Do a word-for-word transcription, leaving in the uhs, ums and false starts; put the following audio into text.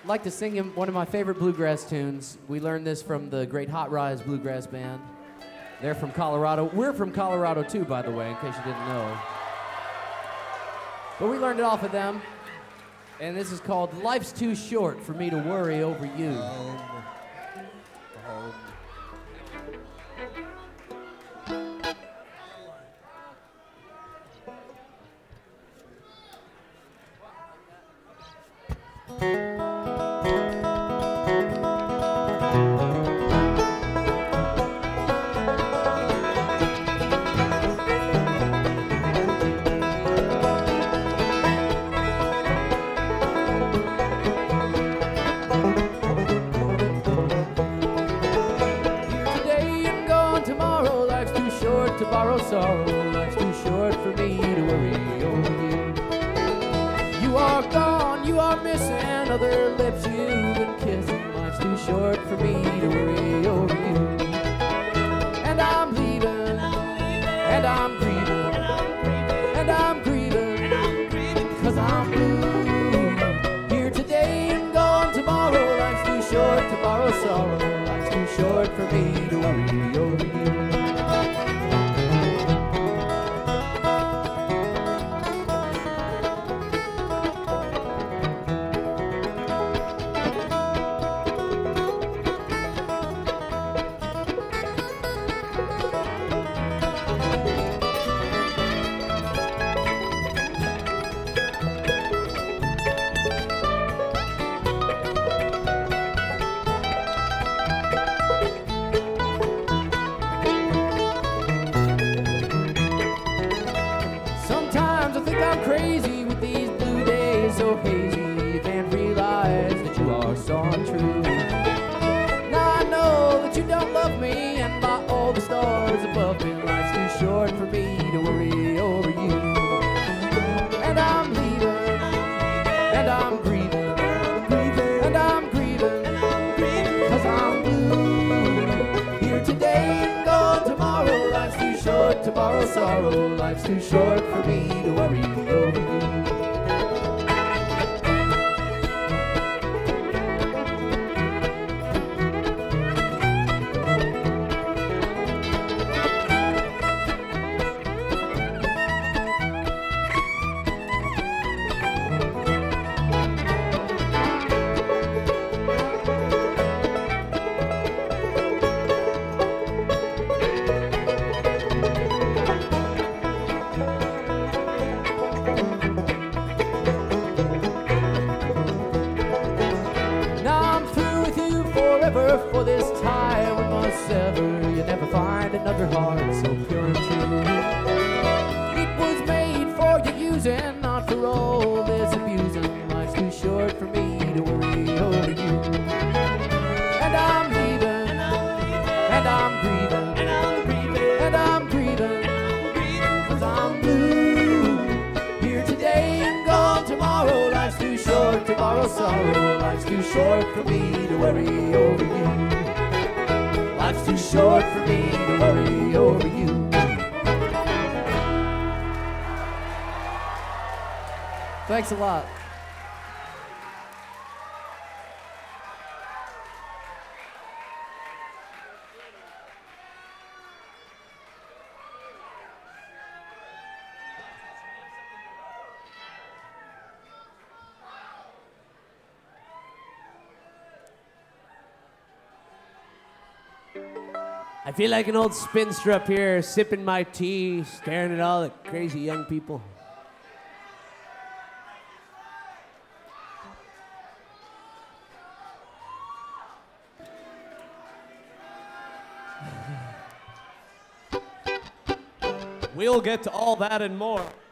like to sing him one of my favorite bluegrass tunes. We learned this from the great Hot Rise Bluegrass Band. They're from Colorado. We're from Colorado too, by the way, in case you didn't know. But we learned it off of them. And this is called Life's Too Short for Me to Worry Over You. Um, um. To borrow sorrow, life's too short for me to worry over you. You are gone, you are missing other lips you've been kissing. Life's too short for me to worry over you. And I'm leaving, and I'm grieving, and I'm grieving, cause I'm blue. Here today and gone tomorrow, life's too short to borrow sorrow. Life's too short for me to worry over you. I'm crazy with these blue days so hazy. You can't realize that you are so untrue. Now I know that you don't love me, and by all the stars above me, life's too short for me to worry over you. And I'm leaving, and I'm grieving, and I'm grieving, cause I'm blue. Here today and gone tomorrow, life's too short to borrow sorrow. Life's too short for me to worry over you. For this tie we must sever. You never find another heart so pure and true. It was made for your using, not for all this abusing. Life's too short for me to worry over you. And I'm leaving, and I'm grieving, and I'm grieving, cause I'm blue. Here today and gone tomorrow. Life's too short to borrow sorrow. Life's too short for me to worry over you. Life's too short for me to worry over you. Thanks a lot. I feel like an old spinster up here, sipping my tea, staring at all the crazy young people. We'll get to all that and more.